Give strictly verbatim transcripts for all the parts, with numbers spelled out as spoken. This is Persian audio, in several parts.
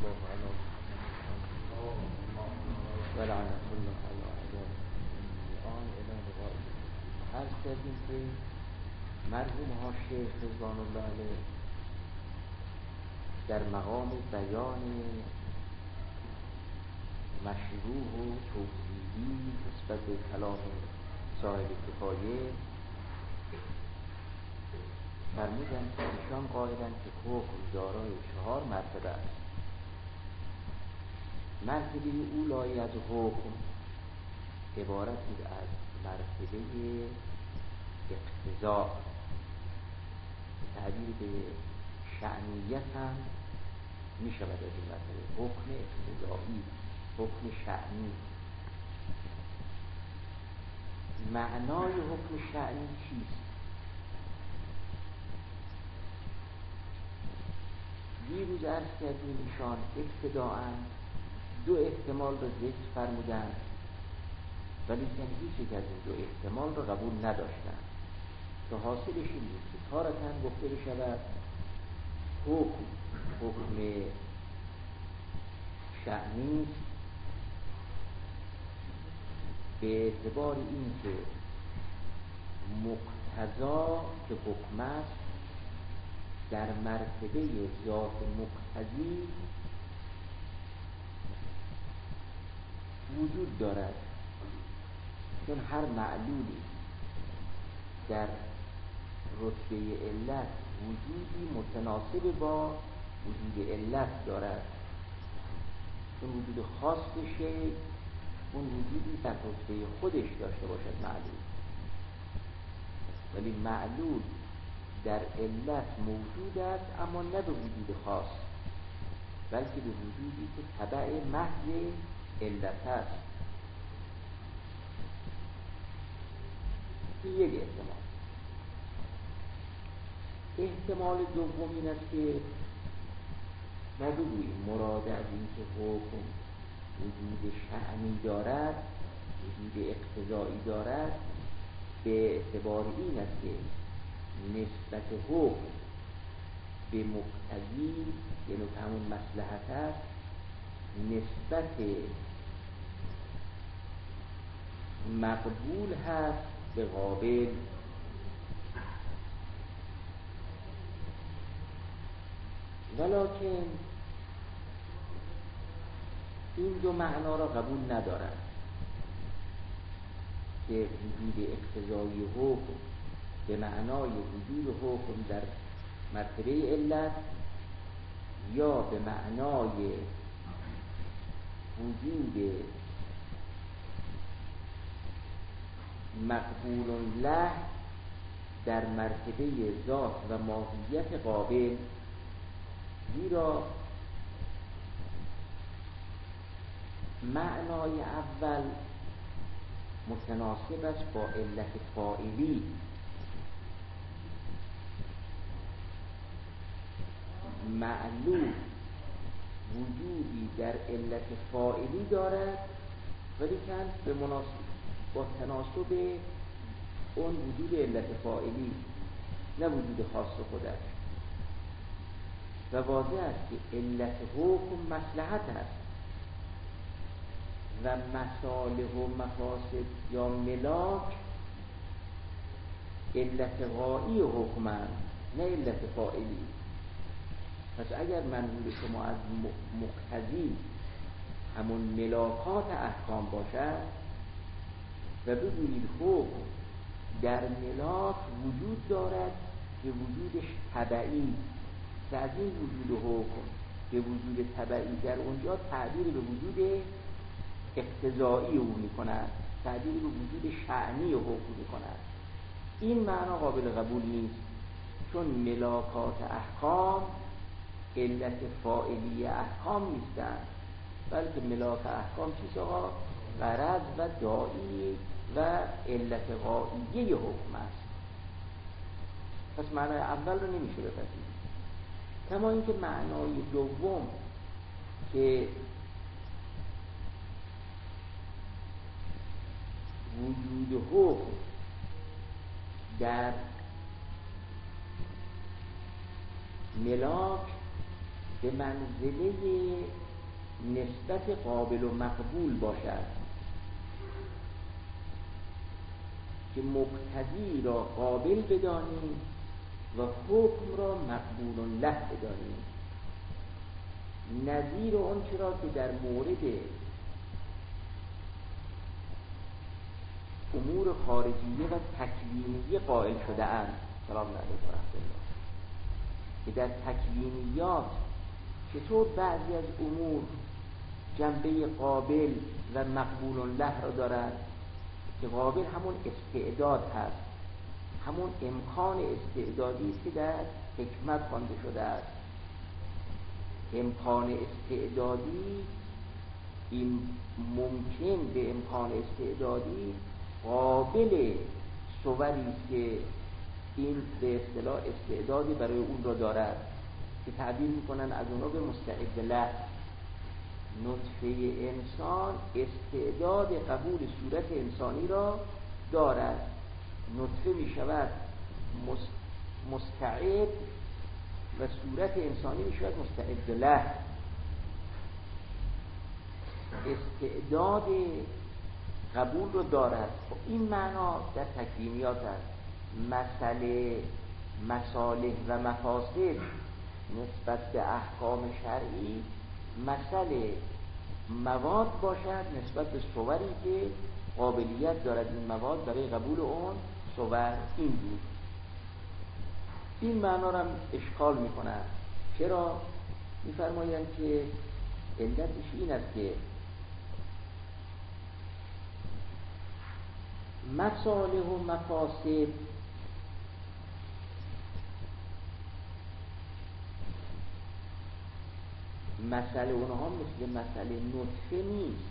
الله علی و لعنت الله علی اعدائهم آن اله لقاء. عرض کردیم که مرحوم ها شیخ رضوان الله علیه در مقام بیان مشروع و توضیحی نسبت به کلام صاحب کفایه فرمودند که ایشان قائلند که حکم دارای چهار مرتبه است. مرتبه اولای از حکم عبارتی از مرتبه اقتضا، تعبیر به شأنیت هم می شود از این مرتبه، حکم اقتضایی، حکم شأنی. معنای حکم شأنی چیست؟ دیروز عرض کردیم ایشان ابتداءً دو احتمال را ذکر فرمودند ولی که هیچ یک از این دو احتمال را قبول نداشتند که حاصلش این بود که تارتاً گفته بشود حکم حکم شأنی به اعتبار این که مقتضا که حکم است در مرتبه ذات مقتضی وجود دارد، چون هر معلولی در رتبه علت وجودی متناسب با وجود علت دارد، چون وجود خاص شیء اون وجودی در رتبه خودش داشته باشد معلول، ولی معلول در علت موجود است اما نه به وجود خاص بلکه به وجودی که تبع محض علت است. این یک احتمال. احتمال دوم این است که ما بگوییم مراد از این که حکم وجود شأنی دارد، وجود اقتضایی دارد، به اعتبار این است که نسبت حکم به مقتضی یعنی که همون مصلحت است، نسبت مقبول هست به قابل. ولکن این دو معنا را قبول ندارند که وجود اقتضایی حکم به معنای وجود حکم در مرتبه علت یا به معنای وجود مقبول له در مرتبه ذات و ماهیت قابل، زیرا معنای اول متناسب است با علت فاعلی، معلول وجودی در علت فاعلی دارد ولی که به مناسب با تناسب اون وجود علت فاعلی نه وجود خاص خودش. و واضح است که علت حکم مصلحت است و مصالح و مفاسد یا ملاک علت غایی حکمند نه علت فاعلی. پس اگر منظور شما از مقتضی همون ملاکات احکام باشد و بگویید حکم در ملاک وجود دارد که وجودش تبعی، که از این وجود حکم به وجود تبعی در اونجا تعبیر به وجود اقتضایی او می کند، تعبیر به وجود شأنی حکم می کند، این معنا قابل قبول نیست، چون ملاکات احکام علت فاعلی احکام نیستند بلکه ملاک احکام چیست آقا؟ غرض و داعی و علت غاییه حکم است. پس معنای اول رو نمیشه بپذیرید. کما اینکه معنای دوم که وجود حکم در ملاک به منزله نسبت قابل و مقبول باشد که مقتضی را قابل بدانیم و حکم را مقبول له بدانیم، نظیر اون چرا که در مورد امور خارجیه و تکوینیه قائل شده اند. سلام علیکم و رحمت الله. که در تکوینیات چطور بعضی از امور جنبه قابل و مقبول له را دارد، که قابل همون استعداد هست، همون امکان استعدادی است که در حکمت خوانده شده است. امکان استعدادی، این ممکن به امکان استعدادی قابل صوری است که این به اصطلاح استعدادی برای اون را دارد که تعبیر میکنن از اونها به مستعد له. نطفه انسان استعداد قبول صورت انسانی را دارد. نطفه می شود مستعد و صورت انسانی می شود مستعد له. استعداد قبول رو دارد. این معنا در تکوینیات است. مسئله مصالح و مفاسد نسبت به احکام شرعی مسئله مواد باشد نسبت به صوری که قابلیت دارد این مواد برای قبول اون صور. این بود. این معنا را اشکال میکنند. چرا؟ میفرمایند که علتش این است که مصالح و مفاسد مسئله اونها مثل مسئله نطفه نیست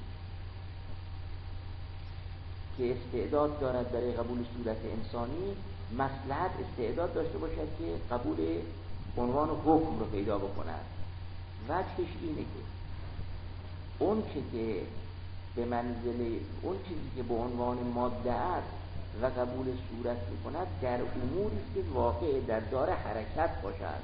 که استعداد دارد برای قبول صورت انسانی. مصلحت استعداد داشته باشد که قبول عنوان حکم رو پیدا بکند. وجهش اینه که اون چیزی که به منزله اون چیزی که به عنوان ماده است و قبول صورت میکند در اموری است که واقع در دار حرکت باشد،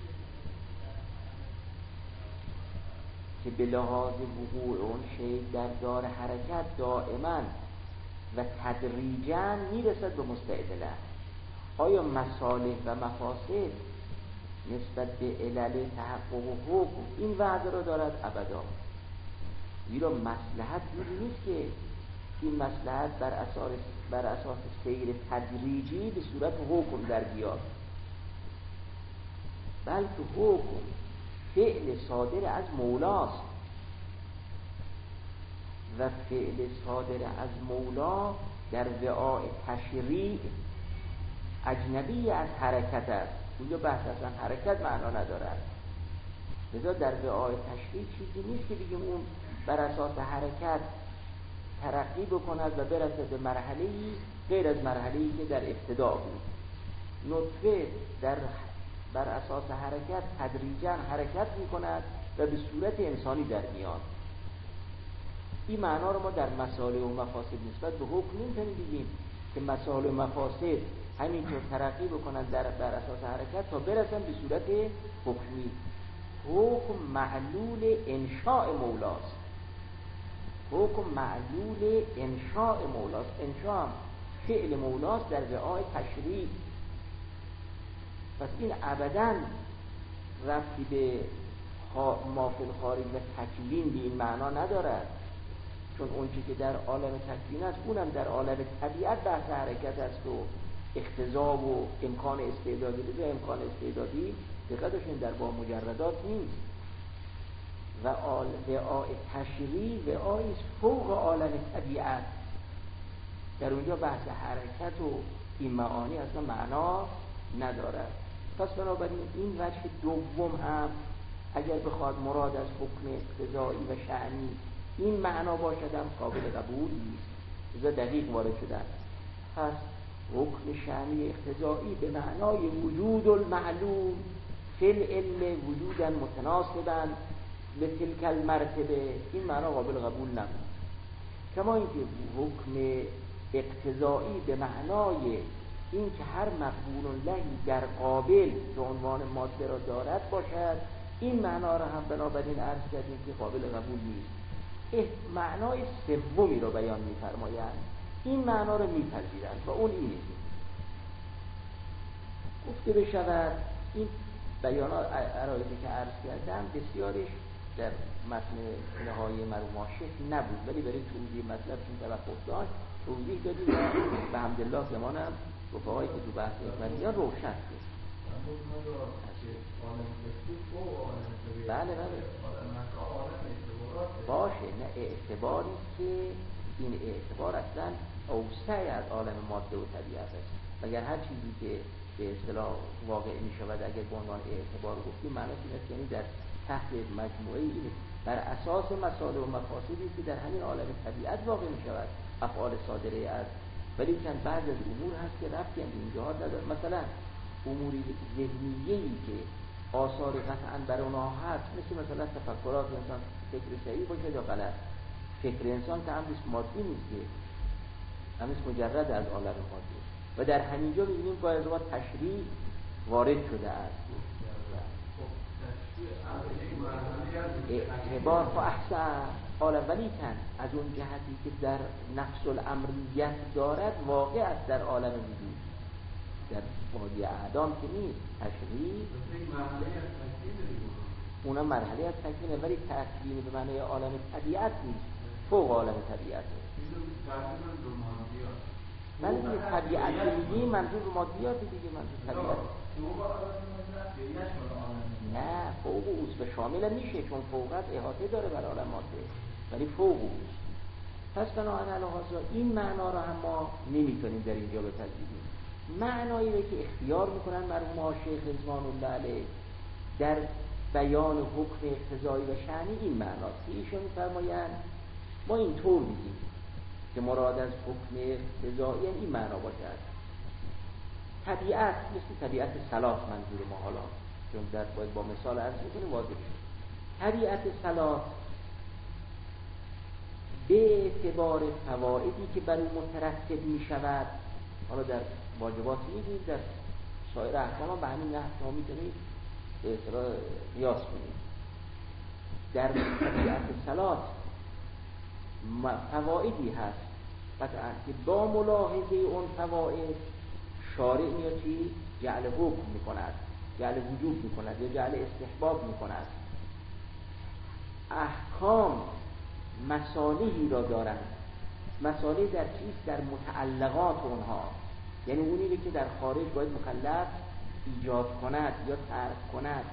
که به لحاظ وقوع اون شی در دار حرکت دائما و تدریجا میرسد به مستعد له. آیا مصالح و مفاسد نسبت به علل تحقق و حکم این وعده را دارد؟ ابدا. زیرا مصلحت جوری نیست که این مصلحت بر اساس بر اساس سیر تدریجی به صورت حکم در بیاد، بلکه حکم فعل صادر از مولاست و فعل صادر از مولا در وعاء تشریع اجنبی از حرکت است. اونجا بحث اصلا حرکت معنا ندارد. لذا در وعاء تشریع چیزی نیست که بگیم اون بر اساس حرکت ترقی بکند و برسد به مرحله‌ای غیر از مرحله‌ای که در ابتدا بود. نطفه در بر اساس حرکت تدریجاً حرکت می‌کند و به صورت انسانی در میاد. این معنا رو ما در مصالح و مفاسد نسبت به حکم نمی‌تونیم بگیم که مصالح و مفاسد همینطور ترقی بکنند در بر اساس حرکت تا برسن به صورت حکمی. حکم معلول انشاء مولاست. حکم معلول انشاء مولاست. انشاء فعل مولاست در وعاء تشریع. پس این ابداً ربطی به ما فی الخارج و تکوین به این معنا ندارد، چون اون چی که در عالم تکوین است اونم در عالم طبیعت بحث حرکت است و اقتضا و امکان استعدادی. به امکان استعدادی دقت داشتین در با مجردات نیست و وعاء تشریع وعایی است فوق عالم طبیعت. در اونجا بحث حرکت و این معانی اصلا معنا ندارد. پس بنابراین این وجه دوم هم اگر بخواد مراد از حکم اقتضایی و شأنی این معنا باشد هم قابل قبول نیست. لذا دقیق وارد شدن. پس حکم شأنی اقتضایی به معنای وجود المعلوم فی العلم وجودا متناسبا به تلک المرتبه، این معنا قابل قبول نبود. کما اینکه حکم اقتضایی به معنای این که هر مقبول لهی در قابل به عنوان ماده را دارد باشد، این معنا را هم بنابراین عرض کردیم که قابل قبول نیست. معنای سومی رو بیان می‌فرمایند، این معنا رو می‌پذیرند و اون اینه گفته بشود این بیانات عرایضی که عرض کردم بسیارش در متن نهایی مرحوم ماشیخ نبود، ولی برای توضیح مطلب چون توقف داشت توضیح دادیم و به حمدالله زمانم رفقایی که تو بحث اکمالیان روشن شد. بله بله باشه، نه اعتباری که این اعتبار اصلا اوسع از عالم ماده و طبیعت است. اگر هر چیزی که به اصطلاح واقع می شود اگر به عنوان اعتبار گفتیم معنی این است یعنی در تحت مجموعه اینه بر اساس مصالح و مفاسدی که در همین عالم طبیعت واقع می شود افعال صادره از، ولی چند بعض از امور هست که ربطی به اینجا نداره. مثلا امور ذهنیه‌ای که آثار قطعاً بر اونها هست، مثل مثلا تفکرات انسان فکر صحیح باشه یا غلط. فکر انسان که امر مادی نیست، که امر مجرد از عالم مادی و در همینجا می‌بینیم با از وقت تشریع وارد شده است. اعتبار و احسن عالم ولی کن از اون جهتی که در نفس الامریت دارد واقع است در عالم وجود، در وادی اعدام که نیست. تشریع اونا مرحله از تکوینه، ولی تکوین به معنی عالم طبیعت نیست، فوق عالم طبیعت است. ولی طبیعت دیگه منظور مادیات دیگه، منظور طبیعت نه فوق اوست و شامل میشه، چون فوقت احاطه داره بر عالم ماده، ولی فوق اوست. پس بنابراین الهازا این معنا را هم ما نمیتونیم در اینجا بپذیریم. معنایی رو که اختیار میکنن مرحوم شیخ رضوان الله علیه در بیان حکم اقتضایی و شأنی این معناست که ایشون میفرمایند ما اینطور میگیم که مراد از حکم اقتضایی این معنا باشد. طبیعت مثل طبیعت صلات منظور ما حالا چون در باید با مثال عرض میکنیم واضح شد. طبیعت صلات به اعتبار فوائدی که بر اون مترتب میشود، حالا در واجبات میگیم، در سایر احکام به همین نحو ما میتونید به اصطلاح قیاس کنید. در طبیعت صلات فوائدی هست قطعا که با ملاحظه اون فوائد شارع میاد چی؟ جعل حکم میکند، جعل وجوب میکند یا جعل استحباب میکند. احکام مصالحی را دارند. مصالح در چیست؟ در متعلقات اونها، یعنی اونی که در خارج باید مکلف ایجاد کند یا ترک کند.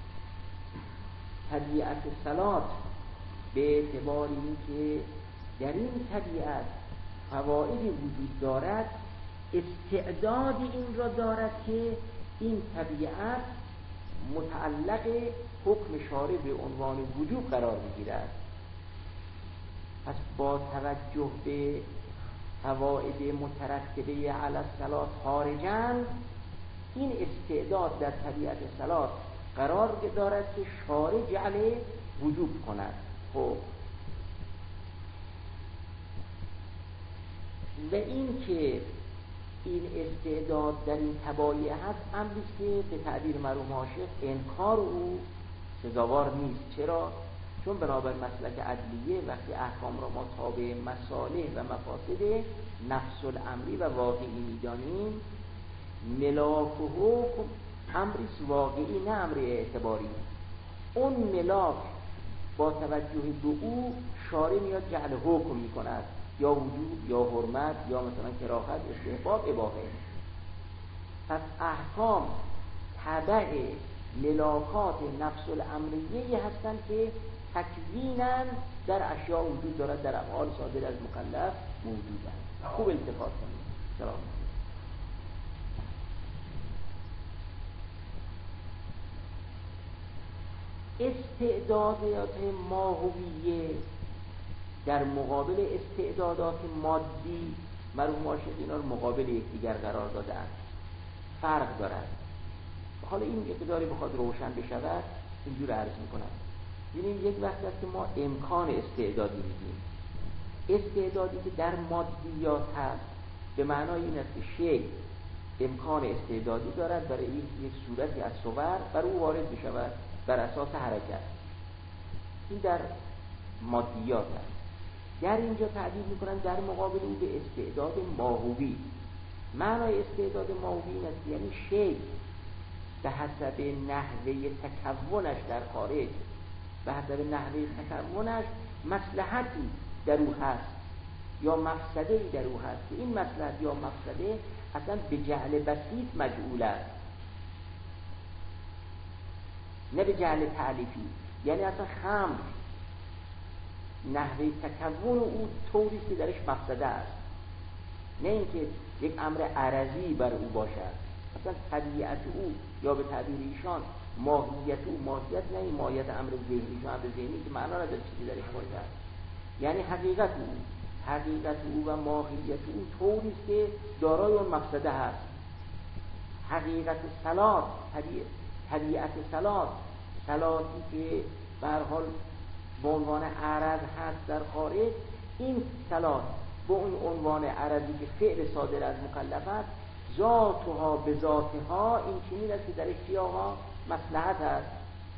طبیعت صلات به اعتبار این که در این طبیعت فوائدی وجود دارد، استعداد این را دارد که این طبیعت متعلق حکم شارع به عنوان وجوب قرار بگیرد. پس با توجه به فواید مترتبه علی الصلات خارجاً این استعداد در طبیعت صلات قرار دارد که شارع جعل وجوب کند. خب و این که این استعداد در این تبایع هست امری که به تعبیر مرحوم عاشق انکار او سزاوار نیست. چرا؟ چون بنابر مسلک عدلیه وقتی احکام را ما تابع مصالح و مفاسد نفس الامری و واقعی می‌دانیم، ملاک و حکم امری واقعی نه امر اعتباری. اون ملاک با توجه به او شارع میاد جعل حکم می‌کند، یا وجوب یا حرمت یا مثلا کراهت، استحباب، اباحه. پس احکام تبع ملاکات نفس الامریه هستند که تکویناً در اشیاء وجود دارد، در افعال صادر از مکلف موجودند. خوب التفات کنید. سلام. استعدادات ماهویه در مقابل استعدادات مادی، مرحوم عاشق اینا رو مقابل یکدیگر قرار دادن، فرق دارد. حالا این یک داری بخواد روشن بشود اینجور عرض میکنم. ببینید یک وقت است که ما امکان استعدادی میگیم، استعدادی که در مادیات هست به معنای این است که شیء امکان استعدادی دارد برای یک صورتی از صور بر او وارد بشود. بر اساس حرکت. این در مادیات هست. در اینجا تعبیر میکنن در مقابل او به استعداد ماهوی. معنای استعداد ماهوی این است یعنی شی به حسب نحوه تکونش در خارج، به حسب نحوه تکونش مصلحتی در او هست یا مفسده‌ای در او هست. این مصلحت یا مفسده اصلا به جعل بسیط مجعول است، نه به جعل تعلیفی. یعنی اصلا خمر نحوه تکون او طوری که درش مفسده است، نه اینکه یک امر عرضی بر او باشد. اصلا طبیعت او یا به تعبیر ایشان ماهیت او، ماهیت نه این ماهیت امر ذهنی، چون امر ذهنی که معنا نداره چیزی درش باشد. یعنی حقیقت او، حقیقت او و ماهیت او طوری است که دارای اون مفسده هست. حقیقت صلات، طبیعت صلات، صلاتی که به هر حال به عنوان عرض هست در خارج، این صلات به اون عنوان عرضی که فعل صادر از مکلف است، ذاتها به ذاتها این چنین است که در اشتیاقها مصلحت است.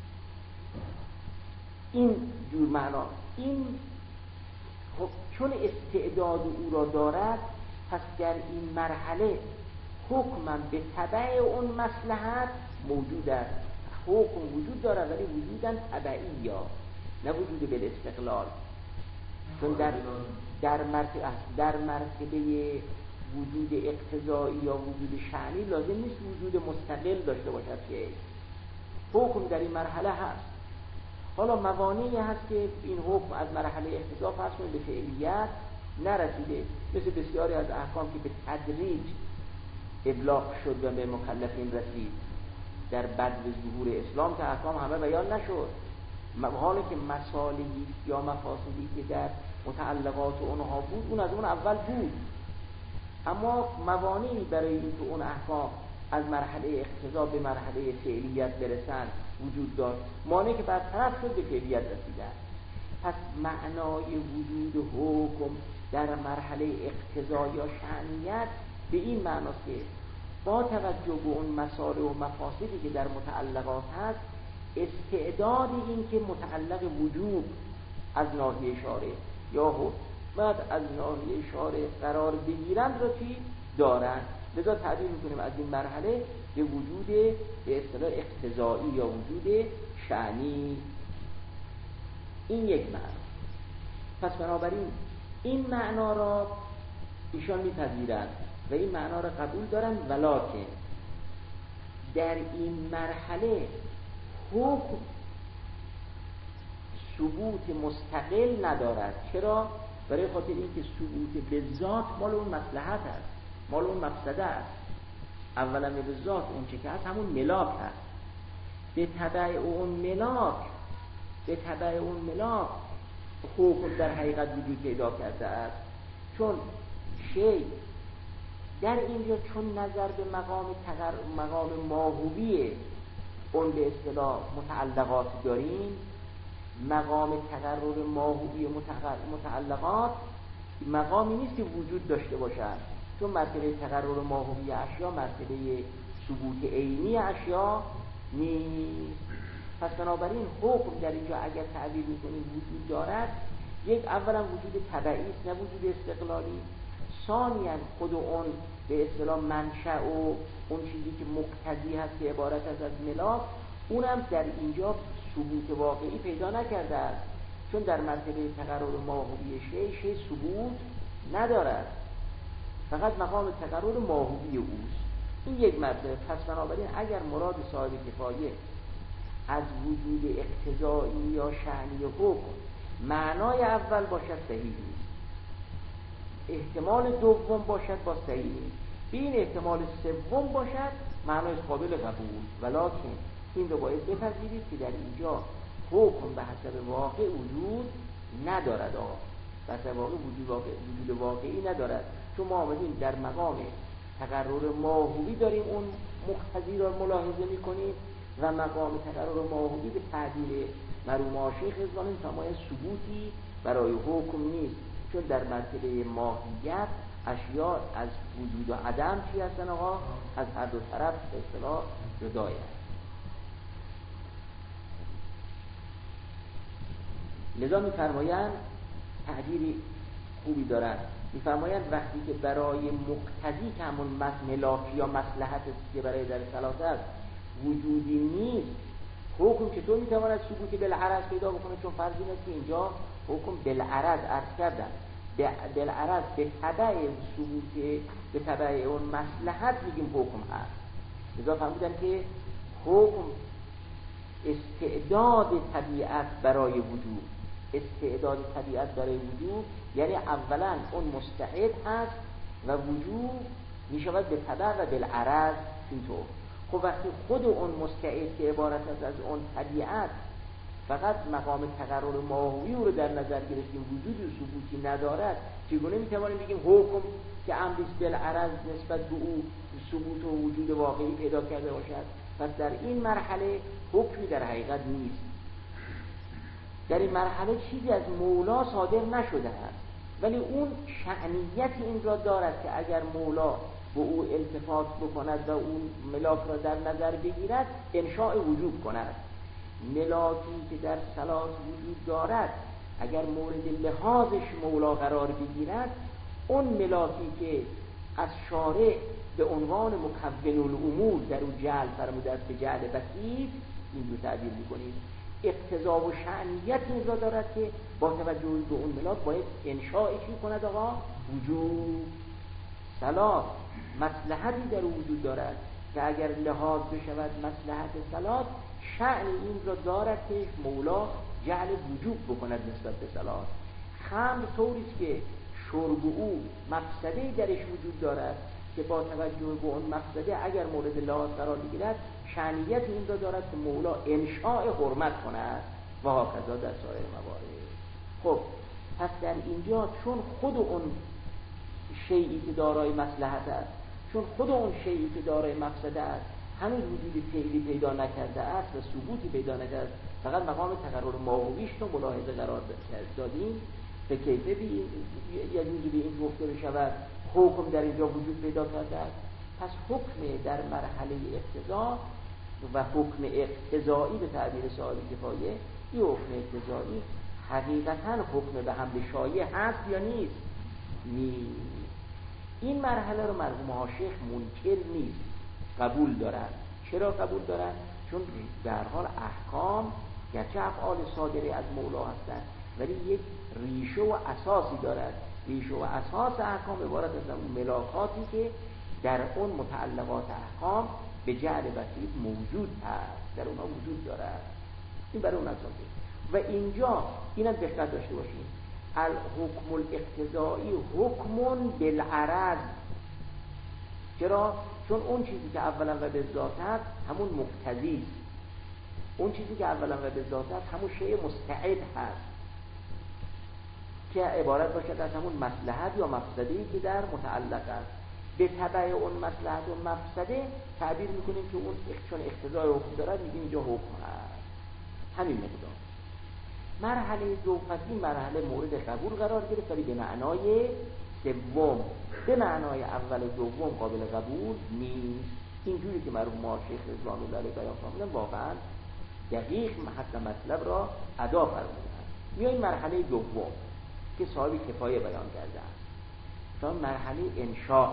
این جور معنا. این خب چون استعداد او را دارد، پس در این مرحله حکماً به تبع اون مصلحت موجود است. حکم وجود دارد ولی وجوداً تبعی، یا نه وجود بالاستقلال. چون در در مرتبه در مرتبه وجود اقتضایی یا وجود شأنی لازم نیست وجود مستقل داشته باشد که حکم در این مرحله هست. حالا موانعی هست که این حکم از مرحله اقتضا فرض کنید به فعلیت نرسیده، مثل بسیاری از احکام که به تدریج ابلاغ شد و به مکلفین رسید. در بعد ظهور اسلام که احکام همه بیان نشد، حالا که مصالحی یا مفاسدی که در متعلقات اونها بود اون از اون اول بود، اما موانعی برای اینکه اون احکام از مرحله اقتضا به مرحله فعلیت برسن وجود داشت، مانعی که برطرف شد به فعلیت رسیدن. پس معنای وجود حکم در مرحله اقتضا یا شأنیت به این معناست که با توجه به اون مصالح و مفاسدی که در متعلقات هست، استعداد این که متعلق وجوب از ناحیه شارع یا حکمت از ناحیه شارع قرار بگیرند را چی دارند. لذا تعبیر میکنیم از این مرحله به وجود به اصطلاح اقتضایی یا وجود شأنی. این یک معنا. پس بنابراین این معنا را ایشان میپذیرند و این معنا را قبول دارند، ولکن در این مرحله حکم ثبوت مستقل ندارد. چرا؟ برای خاطر اینکه ثبوت به ذات مال اون مصلحت است، مال اون مفسده است. اولا به ذات اون چه که هست همون ملاک هست، به تبع اون ملاک به تبع اون ملاک حکم در حقیقت وجود پیدا کرده است. چون شی در اینجا چون نظر به مقام تقر... مقام ماهوی اون به اصطلاح متعلقات داریم، مقام تقرر ماهوی متعلقات مقامی نیست که وجود داشته باشد، چون مرتبه تقرر ماهوی اشیا مرتبه ثبوت عینی اشیا نیست. پس بنابراین حکم در اینجا اگر تعبیر می‌کنیم وجود دارد، یک اولا وجود تبعی است نه وجود استقلالی، ثانیاً خود اون به اصطلاح منشأ و اون چیزی که مقتضی هست که عبارت از از ملاک، اونم در اینجا ثبوت واقعی پیدا نکرده است، چون در مرتبه تقرر ماهوی شی شی ثبوت ندارد، فقط مقام تقرر ماهوی اوست. این یک مرتبه. پس بنابراین اگر مراد صاحب کفایه از وجود اقتضایی یا شأنی حکم معنای اول باشد صحیح نیست، احتمال دوم باشد با صحیح نیست، به این احتمال سوم باشد معنای قابل قبول. ولکن این رو باید بپذیرید که در اینجا حکم به حسب واقع وجود ندارد. آقا به حسب واقع وجود واقع وجود واقعی ندارد، چون ما آمدیم در مقام تقرر ماهوی داریم اون مقتضی را ملاحظه میکنیم و مقام تقرر ماهوی به تعبیر مرحوم آشیخ رضوانی تمام ثبوتی برای حکم نیست، چون در مرتبه ماهیت اشیاء از وجود و عدم چی هستن آقا؟ از هر دو طرف به اصطلاح جدای هست. لذا میفرمایند تعبیری خوبی دارند، میفرمایند وقتی که برای مقتضی که همون ملاکی یا مصلحت که برای در صلات است وجودی نیست، حکم چطور میتواند ثبوتی بالعرض پیدا بکنه؟ چون فرض این است که اینجا حکم بالعرض عرض کردن، بالعرض به تبع ثبوت، به تبع اون مصلحت میگیم حکم هست. لذا فهمیدن که حکم استعداد طبیعت برای وجود، استعداد طبیعت برای وجود یعنی اولا اون مستعد هست و وجود میشود به تبع و بالعرض اینطور. خب وقتی خود اون مستعد که عبارت است از اون طبیعت فقط مقام تقرر ماهوی رو در نظر گرفتیم، وجودی و ثبوتی ندارد، چگونه میتوانیم بگیم حکم که امریز بالعرض نسبت به او ثبوت و وجود واقعی پیدا کرده باشد؟ پس در این مرحله حکمی در حقیقت نیست. در این مرحله چیزی از مولا صادر نشده است، ولی اون شأنیت این را دارد که اگر مولا به او التفات بکند و اون ملاک را در نظر بگیرد انشاء وجود کند. ملاکی که در صلات وجود دارد اگر مورد لحاظش مولا قرار بگیرد، اون ملاکی که از شارع به عنوان مکون الامور در اون جعل فرموده است به جعل بسیط، این دو تعبیر می‌کنید، اقتضا و شأنیت این را دارد که با توجه به اون ملاک باید انشاء چی کند؟ آقا وجود. صلات مصلحتی در وجود دارد که اگر لحاظ بشود مصلحت صلات، شأن این را دارد که مولا جعل وجود بکند نسبت به صلات. خمر طوریست که شرب او مقصدی درش وجود دارد که با توجه به اون مقصده اگر مورد لحاظ قرار بگیرد، شأنیت این را دارد که مولا انشاء حرمت کند و هاکذا در سایر موارد. خب پس در اینجا چون خود اون شیئی که دارای مصلحت است، چون خود اون شیئی که دارای مقصده است همین وجود فعلی پیدا نکرده است و ثبوتی پیدا نکرده است، فقط مقام تقرر ماهویش رو ملاحظه قرار دادیم، به کیفیت یجوز به این گفته بشود حکم در اینجا وجود پیدا کرده است. پس حکم در مرحله اقتضا و حکم اقتضایی به تعبیر صاحب کفایه، این حکم اقتضایی حقیقتاً حکم به حمل شایع هست یا نیست؟ نیست. این مرحله رو مرحوم حاشیخ منکر نیست، قبول دارند. چرا قبول دارند؟ چون در حال احکام گرچه افعال صادره از مولا هستند ولی یک ریشه و اساسی دارد. ریشه و اساس احکام عبارت از اون ملاکاتی که در اون متعلقات احکام به جعل بسیط موجود هست، در اونها وجود دارد. این برای اون اساسه. و اینجا اینم دقت داشته باشیم، الحکم الاقتضایی حکم بالعرض. چرا؟ چون اون چیزی که اولا و به ذات هست همون مقتضی است. اون چیزی که اولا و به ذات هست همون شیء مستعد هست که عبارت باشد از همون مصلحت یا مقصدی که در متعلق است. به تبع اون مصلحت و مقصده تعبیر میکنیم که اون چون اقتضای حکم دارد میگیم اینجا حکم هست. همین مقدار. مرحله دوم، این مرحله مورد قبول قرار گرفت ولی به معنای سوم، به معنای اول و دوم قابل قبول نیست. اینجوری که مرحوم شیخ رضوان الله علیه بیان فرمودن واقعا دقیق حق مطلب را ادا فرمودن. میاییم مرحله دوم که صاحب کفایه بیان کرده است، تا مرحله انشاء.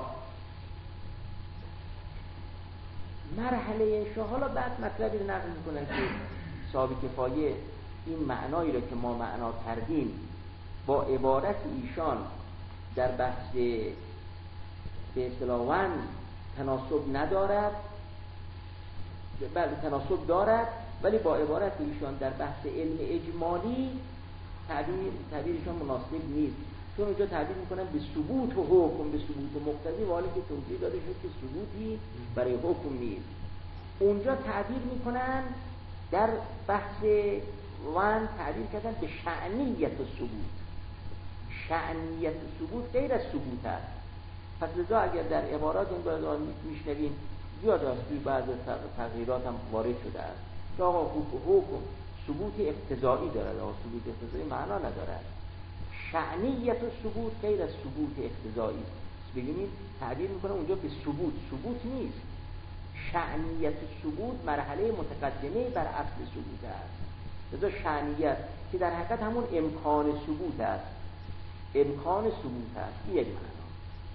مرحله انشاء حالا بعد مطلبی رو نقل میکنن که صاحب کفایه این معنایی رو که ما معنا کردیم با عبارت ایشان در بحث به اصطلاح تناسب ندارد، بله تناسب دارد، ولی با عبارت ایشان در بحث علم اجمالی تعبیر تعبیرشان مناسب نیست، چون اونجا تعبیر میکنن به ثبوت و حکم، به ثبوت مقتضی، والی که توضیح داده شد که ثبوتی برای حکم نیست. اونجا تعبیر میکنن در بحث وان تعبیر کردن به شأنیت ثبوت. شأنیت ثبوت غیر از ثبوت است. پس لذا اگر در عبارات این باید میشنویم زیاد است، توی بعض تغییرات هم وارد شده است که آقا حکم ثبوت اقتضایی دارد، آقا ثبوت اقتضایی معنا ندارد. شأنیت ثبوت غیر از ثبوت اقتضایی است. ببینید تعبیر میکنه اونجا به ثبوت، ثبوت نیست. شأنیت ثبوت مرحله متقدمه بر اصل ثبوت است. لذا شأنیت که در حقیقت همون امکان ثبوت است، امکان ثبوت است، این یک معنا.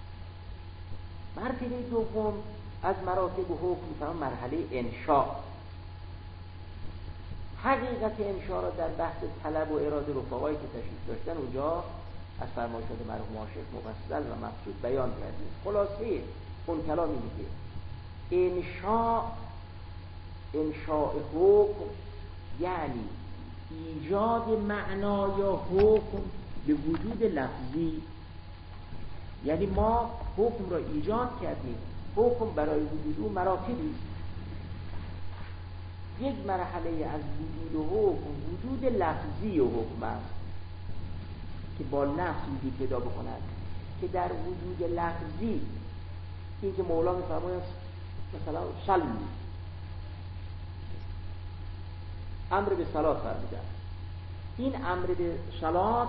مرحله دوم از مراتب حکم می‌فهمم مرحله انشاء. حقیقت انشاء را در بحث طلب و اراده رفقایی که تشریف داشتن اونجا از فرمایشات مرحوم عاشق مفصل و مبسوط بیان کردیم. خلاصه اون کلام اینه که انشاء انشاء حکم یعنی ایجاد معنا یا حکم به وجود لفظی، یعنی ما حکم را ایجاد کردیم. حکم برای وجود او مراتبی، یک مرحله از وجود حکم وجود لفظی و حکم است که با لفظ وجود پیدا بکند، که در وجود لفظی این که مولا می‌فرماید مثلا صلی، امر به صلات فرموده، این امر به صلات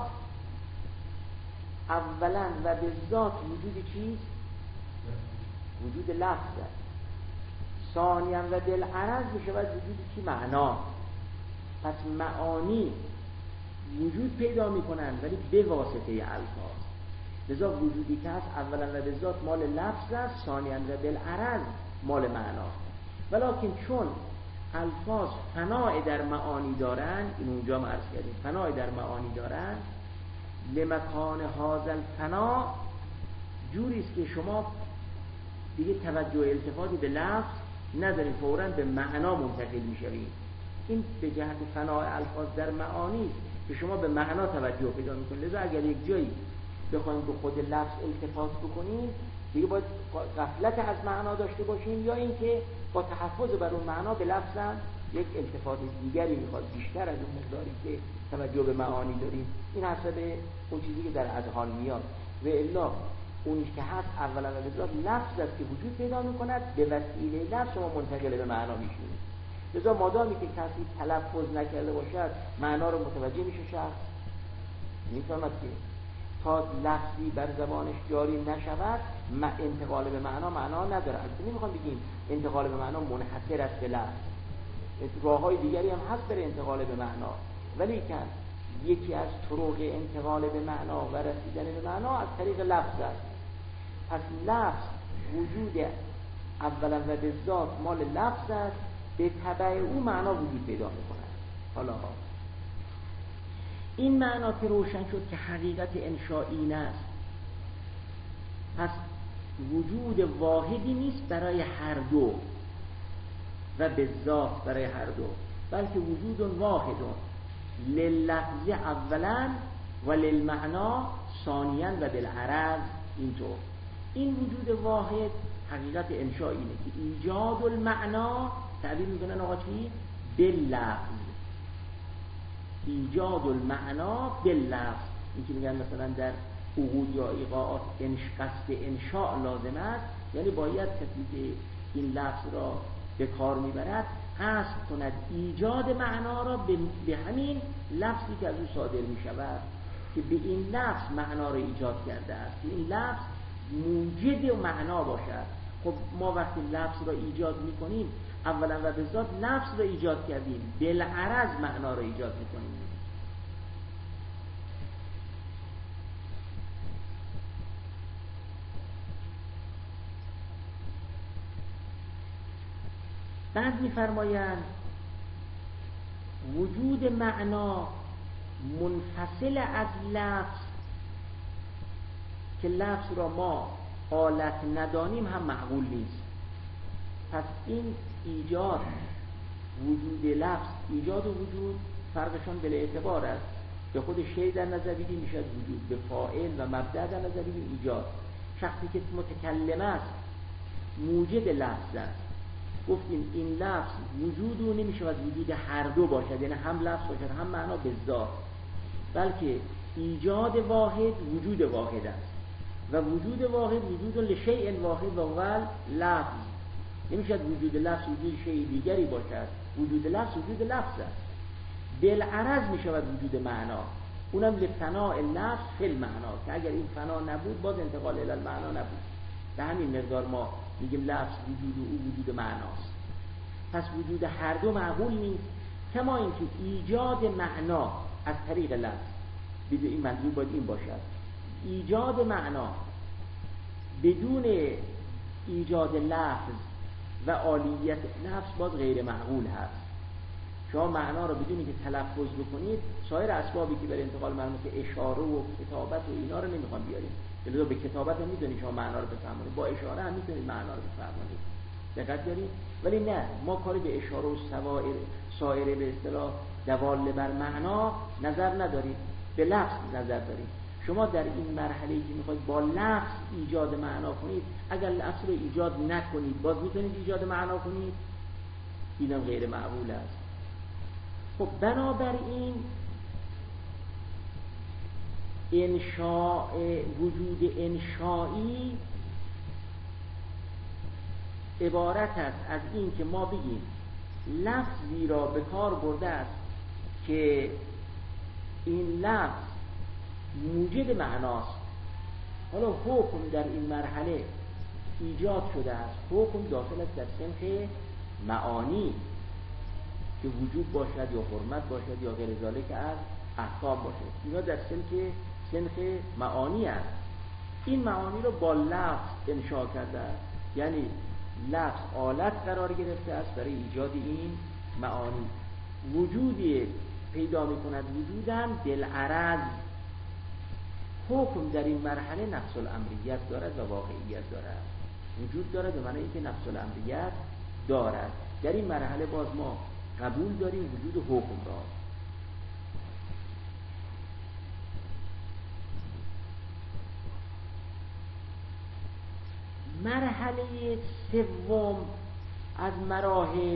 اولا و به ذات وجود چیست؟ وجود لفظ است. ثانیاً و بالعرض می شود وجود چی؟ معنا. پس معانی وجود پیدا می کنند ولی به واسطه الفاظ. لذا وجودی که هست اولا و به ذات مال لفظ است، ثانیاً و بالعرض مال معنا. ولکن چون الفاظ فناء در معانی دارند، این اونجا ما عرض کردیم فناء در معانی دارند، لمکان هذا الفنا جوری است که شما دیگه توجه و التفاتی به لفظ ندارید، فوراً به معنا منتقل میشوید. این به جهت فناء الفاظ در معانی است که شما به معنا توجه پیدا میکنید. لذا اگر یک جایی بخواید به خود لفظ التفات بکنید دیگه باید غفلت از معنا داشته باشین، یا اینکه با تحفظ بر اون معنا به لفظ هم یک التفات دیگری میخواد بیشتر از اون مقداری که توجه به معانی داریم. این حسب اون چیزی که در اذهان میاد. و الا اونی که هست اولا و بذات لفظ است که وجود پیدا میکند، به وسیله لفظ شما منتقل به معنا میشید. لذا مادامی که کسی تلفظ نکرده باشد معنا رو متوجه میشه، شخص میفهمد که تا لفظی بر زبانش جاری نشود انتقال به معنا معنا نداره. البته نمیخوام بگیم انتقال به معنا منحصر است به لفظ، راههای دیگری هم هست برای انتقال به معنا، ولی که یکی از طرق انتقال به معنا و رسیدن به معنا از طریق لفظ است. پس لفظ وجود اولا و به ذات مال لفظ است، به تبع او معنا وجود پیدا می‌کند. حالا این معنا که روشن شد که حقیقت انشاء این است، پس وجود واحدی نیست برای هر دو و به ذات برای هر دو، بلکه وجود واحد لللفظ اولا و للمعنا ثانیا و بالعرض. اینطور این وجود واحد حقیقت انشاء اینه که ایجاد المعنا تعبیر میکنن آقا چی؟ باللفظ، ایجاد المعنا باللفظ. این که میگن مثلا در عقود یا ایقاعات انش قصد انشاء لازم است، یعنی باید کسی که این لفظ را به کار میبرد قصد کند ایجاد معنا را به همین لفظی که از او صادر میشود که به این لفظ معنا را ایجاد کرده است، که این لفظ موجد و معنا باشد. خب ما وقتی لفظ را ایجاد میکنیم اولا و به ذات لفظ را ایجاد کردیم، بالعرض معنا را ایجاد میکنیم. بعد می‌فرمایند وجود معنا منفصل از لفظ، که لفظ را ما آلت ندانیم هم معقول نیست. پس این ایجاد وجود لفظ، ایجاد و وجود فرقشان بلا اعتبار است. به خود شیء در نظر بگیریم میشد وجود، به فاعل و مبدأ در نظر بگیریم ایجاد. شخصی که متکلم است موجد لفظ است. گفتیم این لفظ وجود رو نمیشود وجود هر دو باشد، یعنی هم لفظ باشد هم معنا به ذات، بلکه ایجاد واحد وجود واحد است و وجود واحد وجود لشیء واحد و هو لفظ. نمیشود وجود لفظ وجود شیء دیگری باشد، وجود لفظ وجود لفظ است. بالعرض میشود وجود معنا، اونم لفناء اللفظ فی المعنا، که اگر این فنا نبود باز انتقال الی المعنا نبود. به همین مقدار ما میگیم لفظ وجود او وجود معناست. پس وجود هر دو معقول نیست. کما اینکه ایجاد معنا از طریق لفظ، بدون این منظور باید این باشد، ایجاد معنا بدون ایجاد لفظ و عالیت لفظ باز غیر معقول هست. شما معنا رو بدون که تلفظ بکنید، سایر اسبابی که برای انتقال معنا که اشاره و کتابت و اینا رو نمیخوام بیاریم. لذا به کتابت هم میدونید شما معنا رو بفهمونید، با اشاره هم میتونید معنا رو بفهمونید. دقت دارید؟ ولی نه، ما کاری به اشاره و سوایر سایر به اصطلاح دوال بر معنا نظر نداریم، به لفظ نظر داریم. شما در این مرحله‌ای که میخواید با لفظ ایجاد معنا کنید، اگر لفظ رو ایجاد نکنید باز میتونید ایجاد معنا کنید، اینم غیر معقول است. خب بنابراین انشاء وجود انشایی عبارت است از این که ما بگیم لفظی را به کار برده است که این لفظ موجد معناست. حالا حکم در این مرحله ایجاد شده است، حکم داخل است در سنخ معانی که وجود باشد یا حرمت باشد یا غیر ذالک از احکام باشد، اینا در سنخ سنخ معانی است. این معانی رو با لفظ انشاء کرده است، یعنی لفظ آلت قرار گرفته است برای ایجاد این معانی. وجودی پیدا می کند، وجودم بالعرض. حکم در این مرحله نفس الامریت دارد و واقعیت دارد، وجود دارد به معنی اینکه نفس الامریت دارد. در این مرحله باز ما قبول داریم وجود حکم را. مرحله سوم از مراحل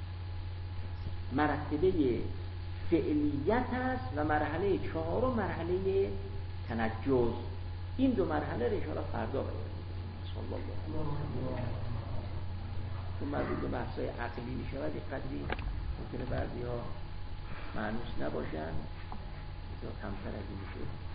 مرتبه فعلیت است و مرحله چهارم مرحله تنجز. این دو مرحله رو ان شاء الله فردا بیان می‌کنیم. صلی الله علیه و سلم. چون مربوط به بحث‌های عقلی می‌شود، یک قدری ممکنه بعضی‌ها معنوس نباشن یا کمتر از این میشه.